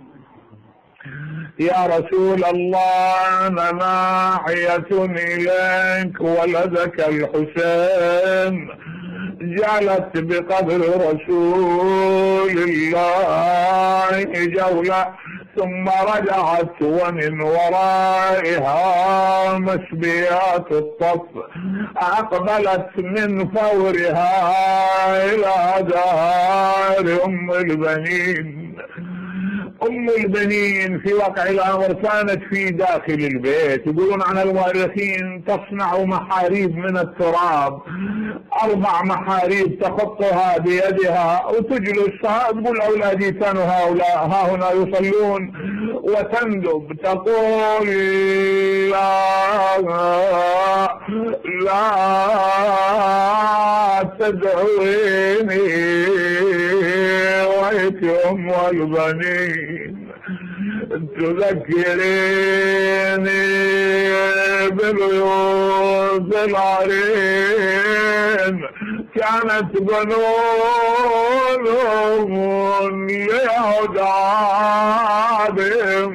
يا رسول الله أنا ناعية إليك، ولدك الحسين جعلت بقبر رسول الله جولة، ثم رجعت ومن ورائها مسبيات الطف، أقبلت من فورها إلى دار أم البنين. أم البنين في واقع الأمر كانت في داخل البيت. يقولون عن المؤرخين تصنع محاريب من التراب، أربع محاريب تخطها بيدها وتجلس تقول أولادي كانوا هؤلاء ها هنا يصلون، وتندب تقول لا لا تدعوني ويتم والبنين، تذكريني بالبيوت العرين كانت بنون لأودادهم،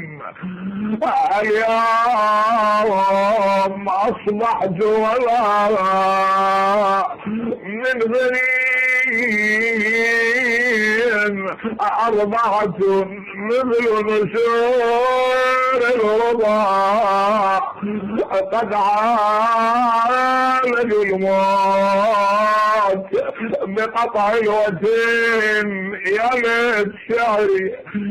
اليوم أصبحت ولا من بنين أربعة مثل نسور الرضا قد عالج الموت بقطع الوتين. يا ليت شعري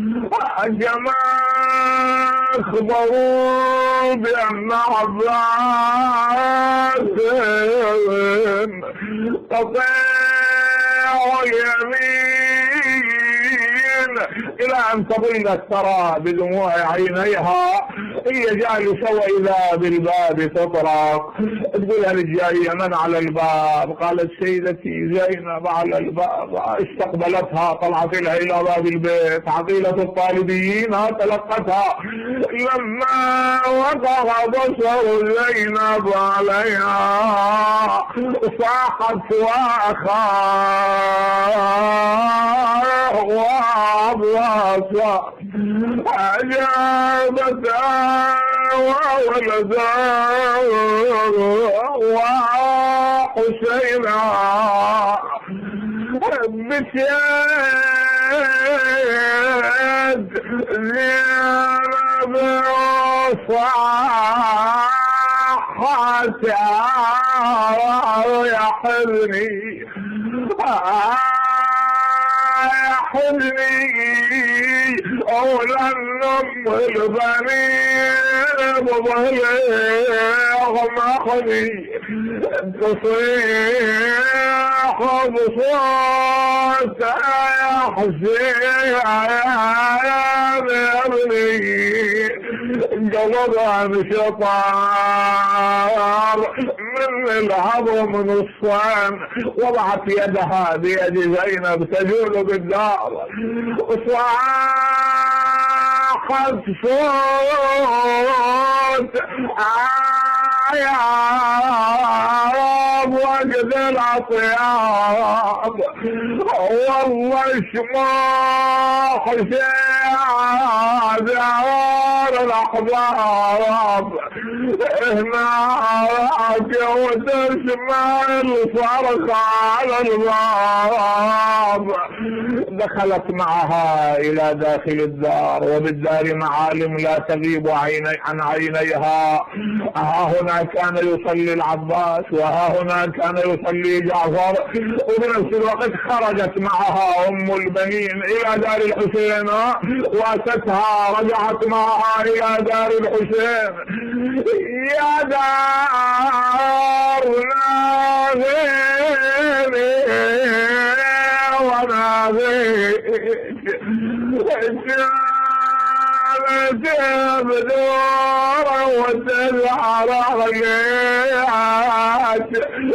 جماعة اخبروا بأن عباس تطيع اليمين إلى أن تضل الثرى بدموع عينيها، هي جالسة وإذا بالباب تطرق. تقولها للجارية من على الباب؟ قالت سيدتي زينب على الباب. استقبلتها، طلعت لها إلى باب البيت، عقيلة الطالبيين تلقتها. لما وقع بصر زينب عليها صاحت وأخاه وعباسا، أجابتها وولدها وحسينا بسيد زينب وصاحت يا حزني يا حزني أولا أم البنين بضليغ مخني تصيح بصوت يا حسين يا ابني. قلبها انشطار من الهضم نصفان، وضعت يدها بيد زينب تجول بالدار وصاحت صوت يا رب وجد الأطياب والله شماح شعار الأحباب هناك وتسمع الصرخ على الباب. دخلت معها إلى داخل الدار، وبالدار معالم لا تغيب عيني عن عينيها. ها هنا كان يصلي العباس، وها هنا كان يصلي جعفر، وبنفس الوقت خرجت معها أم البنين إلى دار الحسين وأتتها، رجعت معها إلى دار الحسين. يا دار ناظري وناظرك تبدور وتزعر غيات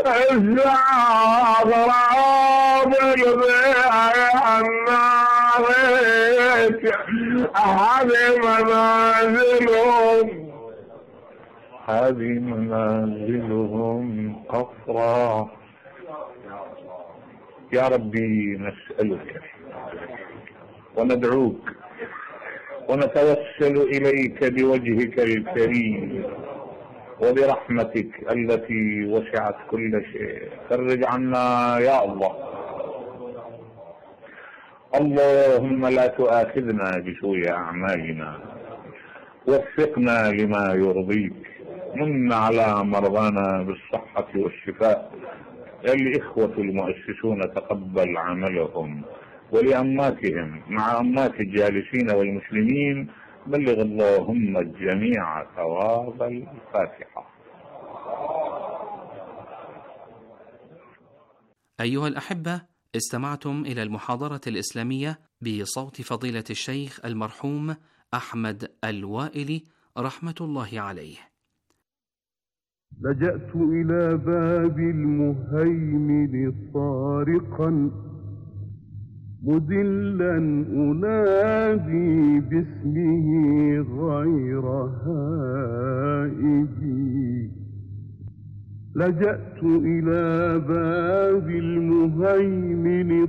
الزعر بالبيع النارك. هذه منازلهم هذه منازلهم قفرا. يا ربي نسألك وندعوك ونتوسل إليك بوجهك الكريم وبرحمتك التي وسعت كل شيء. فرج عنا يا الله. اللهم لا تؤاخذنا بسوء أعمالنا، وفقنا لما يرضيك، من على مرضانا بالصحة والشفاء. الإخوة المؤسسون تقبل عملهم، ولأماتهم مع أمات الجالسين والمسلمين. بلغ اللهم الجميع ثواب الفاتحة. أيها الأحبة، استمعتم إلى المحاضرة الإسلامية بصوت فضيلة الشيخ المرحوم أحمد الوائلي رحمة الله عليه. لجأت إلى باب المهيمن صارقا مذلا أنادي باسمه غير هائبي. لجأت إلى باب المهيمن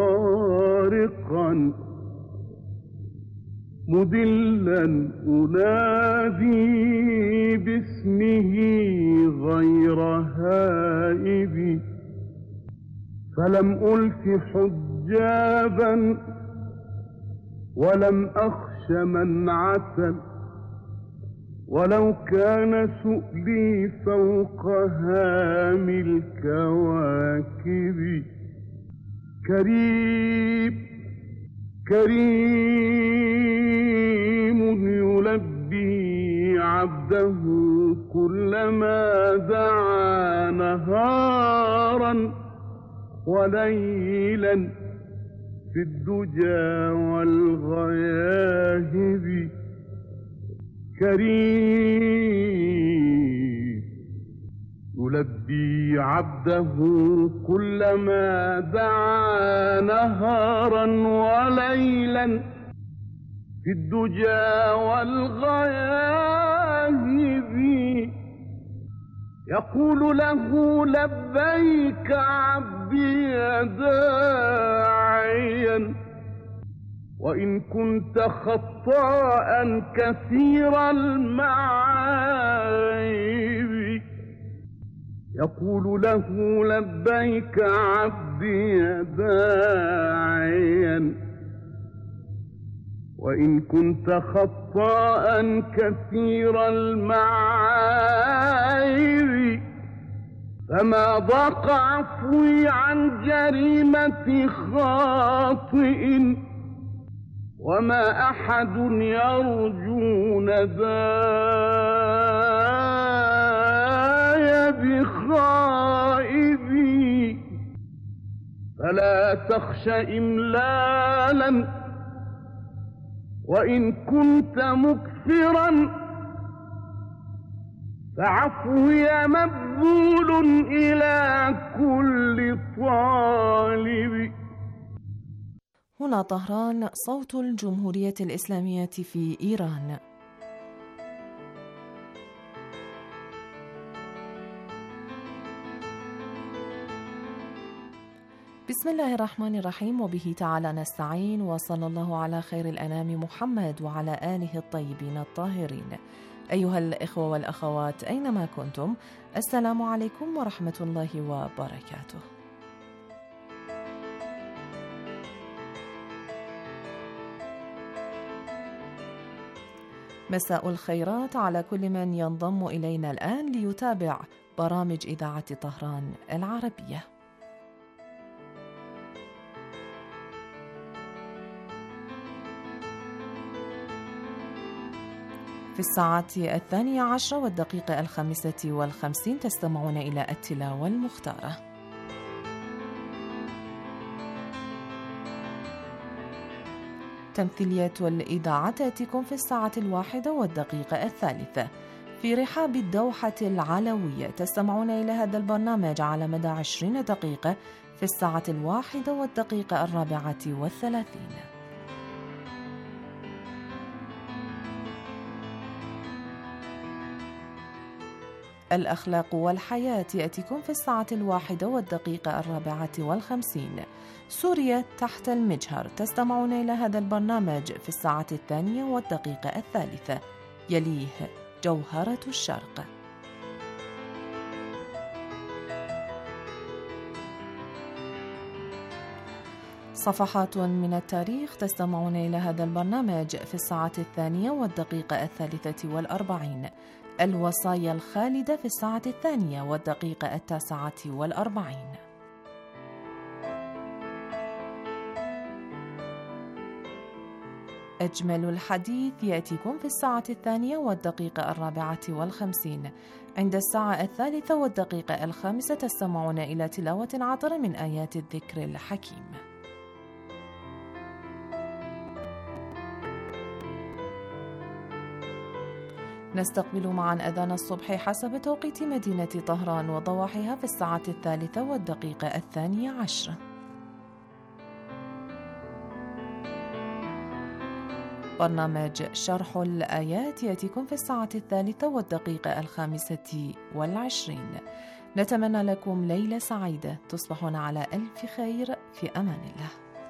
طارقا مذلا أنادي باسمه غير هائبي. فلم ألف حجابا ولم أخش منعة، ولو كان سؤلي فوق هام الكواكب. كريم كريم يلبي عبده كلما دعا نهارا وليلا في الدجى والغياهب. كريم يلبي عبده كلما دعا نهارا وليلا في الدجى والغياهب. يقول له لبيك عبدي داعيا، وإن كنت خطاء كثير المعايب. يقول له لبيك عبدي داعيا، وإن كنت خطاء كثير المعايب. فما ضاق عفوي عن جريمة خاطئ، وما أحد يرجو نداي بخائبي. فلا تخش إملالا، وإن كنت مكثرا فعفوي مبذول إلى كل طالب. هنا طهران، صوت الجمهورية الإسلامية في إيران. بسم الله الرحمن الرحيم، وبه تعالى نستعين، وصلى الله على خير الأنام محمد وعلى آله الطيبين الطاهرين. أيها الإخوة والأخوات أينما كنتم، السلام عليكم ورحمة الله وبركاته. مساء الخيرات على كل من ينضم إلينا الآن ليتابع برامج إذاعة طهران العربية. في الساعة الثانية عشرة والدقيقة الخامسة والخمسين تستمعون إلى التلاوة المختارة. تمثيلية الإذاعة تأتيكم في الساعة الواحدة والدقيقة الثالثة. في رحاب الدوحة العلوية تستمعون إلى هذا البرنامج على مدى عشرين دقيقة في الساعة الواحدة والدقيقة الرابعة والثلاثين. الأخلاق والحياة يأتيكم في الساعة الواحدة والدقيقة الرابعة والخمسين. سوريا تحت المجهر تستمعون إلى هذا البرنامج في الساعة الثانية والدقيقة الثالثة. يليه جوهرة الشرق. صفحات من التاريخ تستمعون إلى هذا البرنامج في الساعة الثانية والدقيقة الثالثة والأربعين. الوصايا الخالدة في الساعة الثانية والدقيقة التاسعة والأربعين. أجمل الحديث يأتيكم في الساعة الثانية والدقيقة الرابعة والخمسين. عند الساعة الثالثة والدقيقة الخامسة تستمعون إلى تلاوة عطر من آيات الذكر الحكيم. نستقبل معا أذان الصبح حسب توقيت مدينة طهران وضواحيها في الساعة الثالثة والدقيقة الثانية عشر. برنامج شرح الآيات يأتيكم في الساعة الثالثة والدقيقة الخامسة والعشرين. نتمنى لكم ليلة سعيدة، تصبحون على ألف خير، في أمان الله.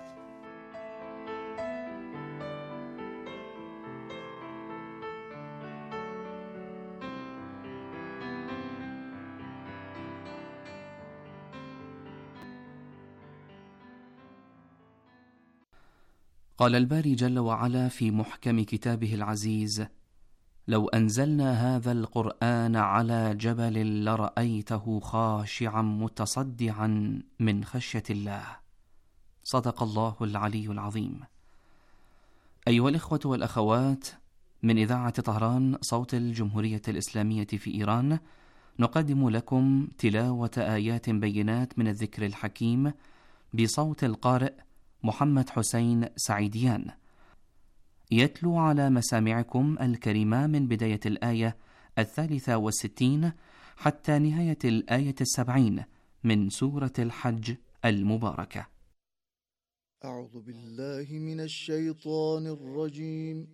قال الباري جل وعلا في محكم كتابه العزيز: لو أنزلنا هذا القرآن على جبل لرأيته خاشعا متصدعا من خشية الله. صدق الله العلي العظيم. أيها الإخوة والأخوات، من إذاعة طهران صوت الجمهورية الإسلامية في إيران، نقدم لكم تلاوة آيات بينات من الذكر الحكيم بصوت القارئ محمد حسين سعيديان، يتلو على مسامعكم الكريمة من بداية الآية الثالثة والستين حتى نهاية الآية السبعين من سورة الحج المباركة. أعوذ بالله من الشيطان الرجيم.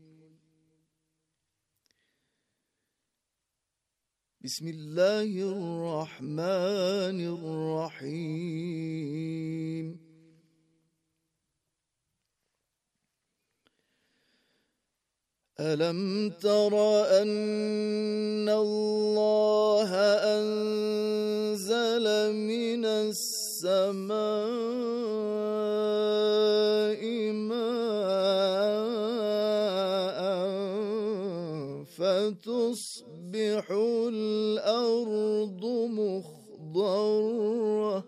بسم الله الرحمن الرحيم. ألم تر أن الله أنزل من السماء ماء فتصبح الأرض مخضرة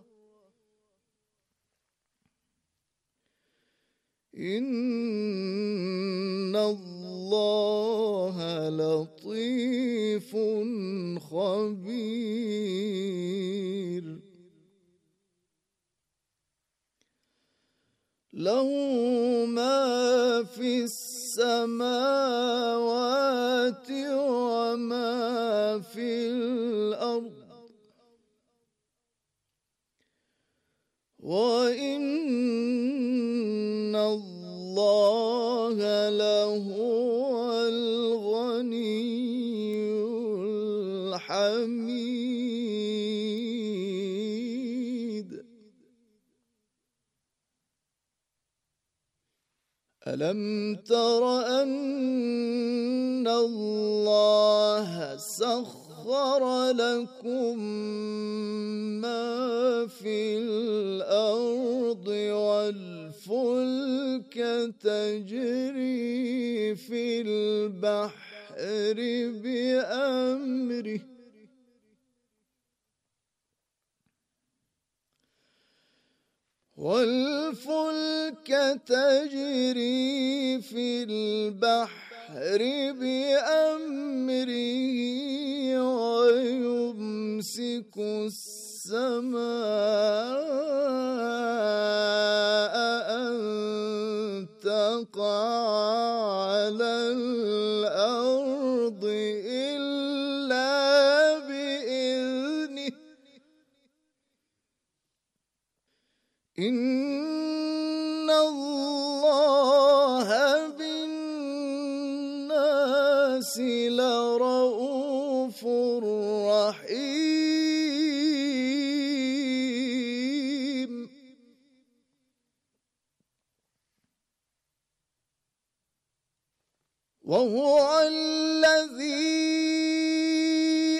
إن الله لطيف خبير. له ما في السماوات وما في الأرض وإن الله لهو الغني الحميد. ألم تر أن الله سخر لكم ما في الأرض والفلك تجري في البحر بأمره والفلك تجري في البحر بأمره ويمسك السماء أن تقع على الأرض إلا بإذنه إن الله بالناس لرؤوف رحيم. وهو الذي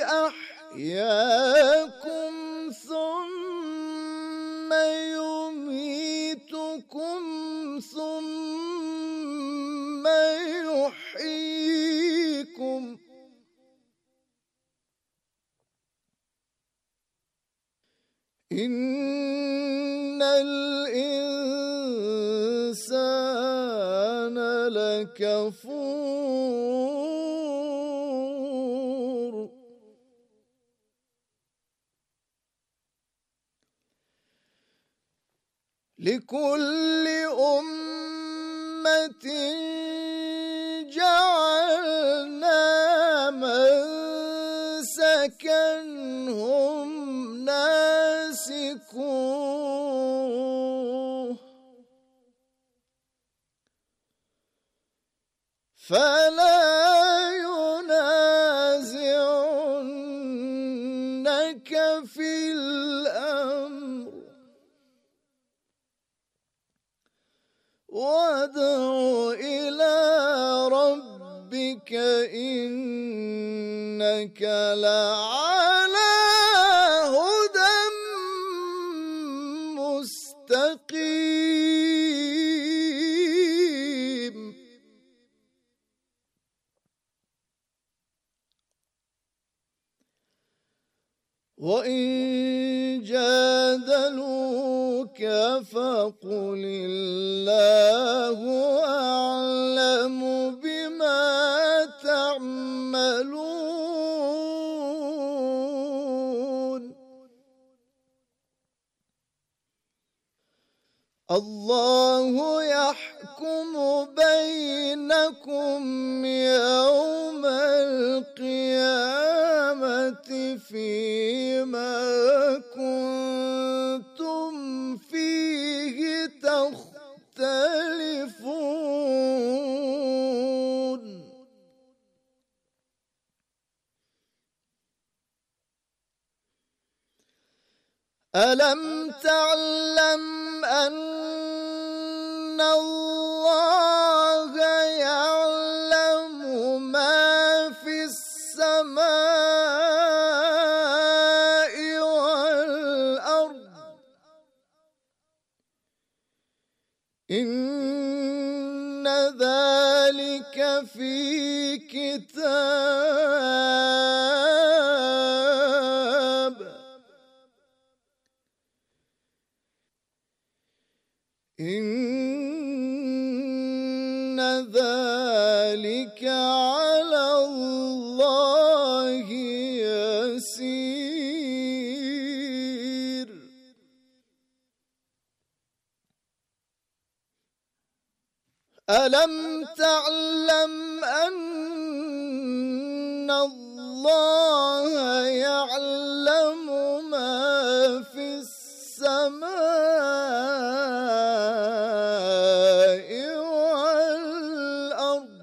أحياكم ثم يميتكم ثم يحييكم إن الإنسان كفور لكل أمة جعلنا منسكا هم ناسكوه فلا ينازعنك في الأمر وادع إلى ربك إنك لعلى هدى مستقيم وإن جادلوك فقل الله أعلم بما تعملون الله يحكم بينكم يوم القيامة فيما كنتم فيه تختلفون ألم تعلم أن الله يعلم ما في السماء والأرض إن ذلك في كتاب إن ذلك على الله يسير ألم تعلم أن الله يعلم ما في السماء والأرض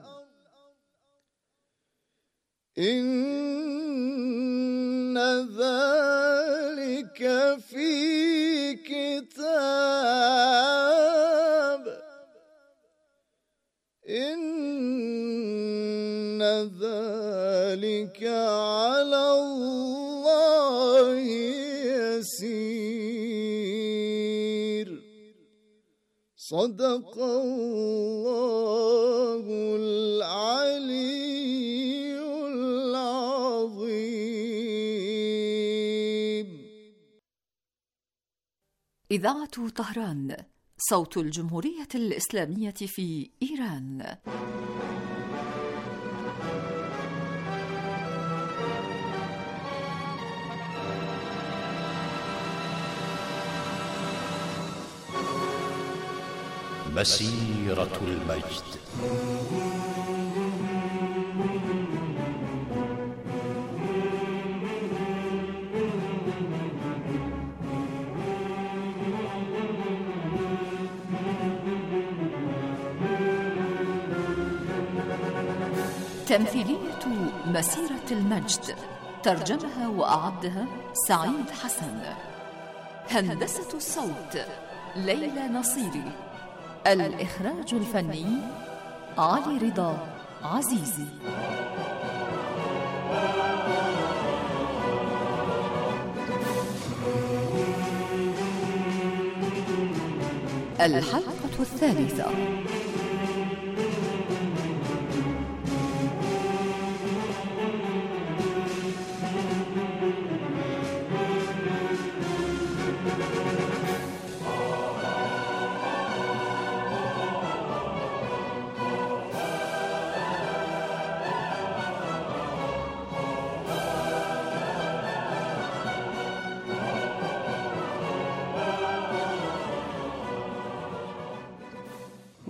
إن ذلك في كتاب إن ذلك على الله يسير صدق الله العلي العظيم. إذاعة طهران صوت الجمهورية الإسلامية في إيران. مسيرة المجد. تمثيلية مسيرة المجد ترجمها وأعدها سعيد حسن. هندسة الصوت ليلى نصيري. الإخراج الفني علي رضا عزيزي. الحلقة الثالثة.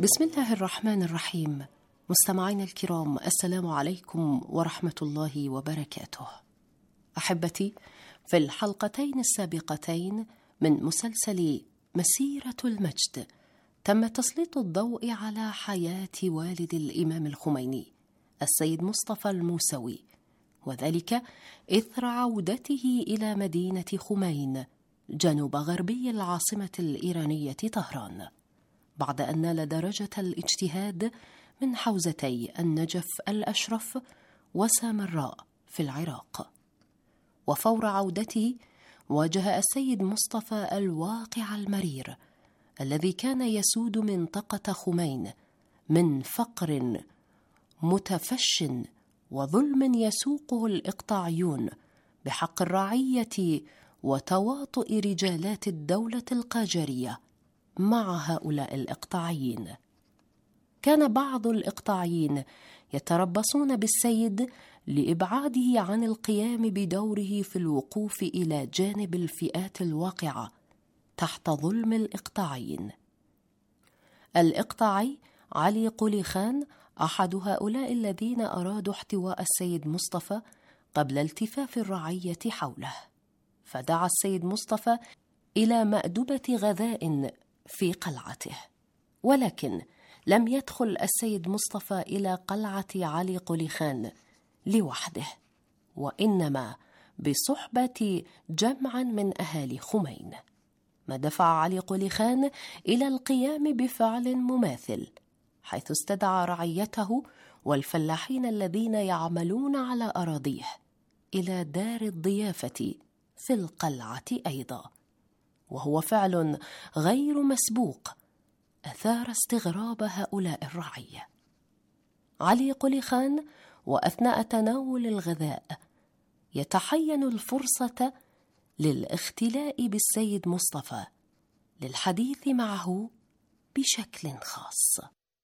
بسم الله الرحمن الرحيم. مستمعينا الكرام، السلام عليكم ورحمة الله وبركاته. أحبتي، في الحلقتين السابقتين من مسلسل مسيرة المجد تم تسليط الضوء على حياة والد الإمام الخميني السيد مصطفى الموسوي، وذلك إثر عودته إلى مدينة خمين جنوب غربي العاصمة الإيرانية طهران، بعد أن نال درجة الاجتهاد من حوزتي النجف الأشرف وسامراء في العراق. وفور عودته واجه السيد مصطفى الواقع المرير الذي كان يسود منطقة خمين من فقر متفش وظلم يسوقه الإقطاعيون بحق الرعية وتواطؤ رجالات الدولة القاجرية مع هؤلاء الإقطاعيين. كان بعض الإقطاعيين يتربصون بالسيد لإبعاده عن القيام بدوره في الوقوف إلى جانب الفئات الواقعة تحت ظلم الإقطاعيين. الإقطاعي علي قلي خان أحد هؤلاء الذين أرادوا احتواء السيد مصطفى قبل التفاف الرعية حوله، فدعا السيد مصطفى إلى مأدبة غذاء في قلعته، ولكن لم يدخل السيد مصطفى إلى قلعة علي قلي خان لوحده، وإنما بصحبة جمع من أهالي خمين، ما دفع علي قلي خان إلى القيام بفعل مماثل، حيث استدعى رعيته والفلاحين الذين يعملون على أراضيه إلى دار الضيافة في القلعة أيضا، وهو فعل غير مسبوق أثار استغراب هؤلاء الرعية. علي قلي خان وأثناء تناول الغذاء يتحين الفرصة للاختلاء بالسيد مصطفى للحديث معه بشكل خاص.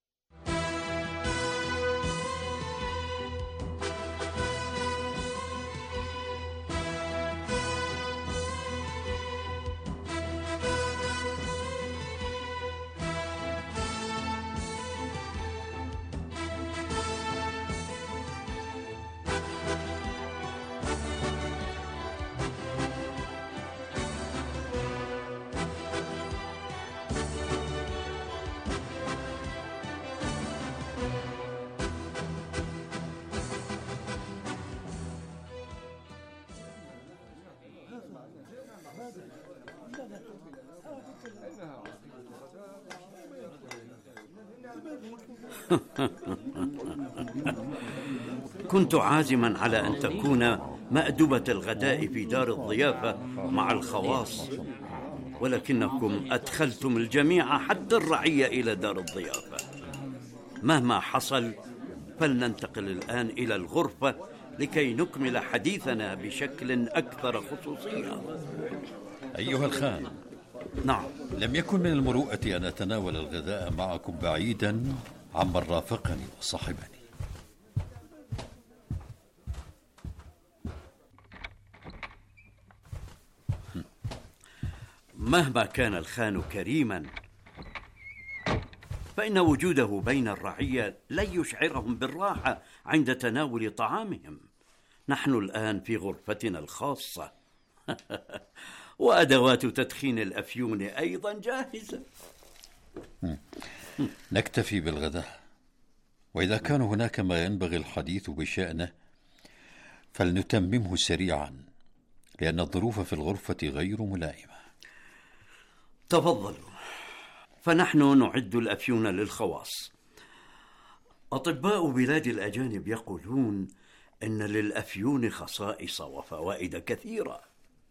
كنت عازما على أن تكون مأدبة الغداء في دار الضيافة مع الخواص، ولكنكم أدخلتم الجميع حتى الرعية إلى دار الضيافة. مهما حصل فلننتقل الآن إلى الغرفة لكي نكمل حديثنا بشكل أكثر خصوصية. أيها الخان، نعم، لم يكن من المروءة أن أتناول الغذاء معكم بعيدا عمن رافقني وصحبني. مهما كان الخان كريما فإن وجوده بين الرعية لن يشعرهم بالراحة عند تناول طعامهم. نحن الآن في غرفتنا الخاصة وأدوات تدخين الأفيون أيضا جاهزة. نكتفي بالغداء، وإذا كان هناك ما ينبغي الحديث بشأنه فلنتممه سريعا، لأن الظروف في الغرفة غير ملائمة. تفضلوا، فنحن نعد الأفيون للخواص. أطباء بلاد الأجانب يقولون إن للأفيون خصائص وفوائد كثيرة.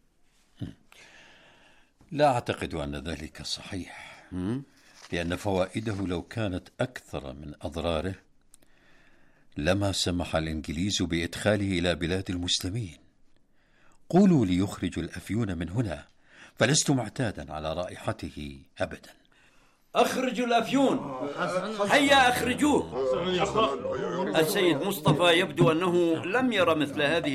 لا أعتقد أن ذلك صحيح، لأن فوائده لو كانت أكثر من أضراره لما سمح الإنجليز بإدخاله إلى بلاد المسلمين. قولوا ليخرجوا الأفيون من هنا، فلست معتادا على رائحته أبدا. أخرجوا الأفيون، هيا أخرجوه. السيد مصطفى يبدو أنه لم يرى مثل هذه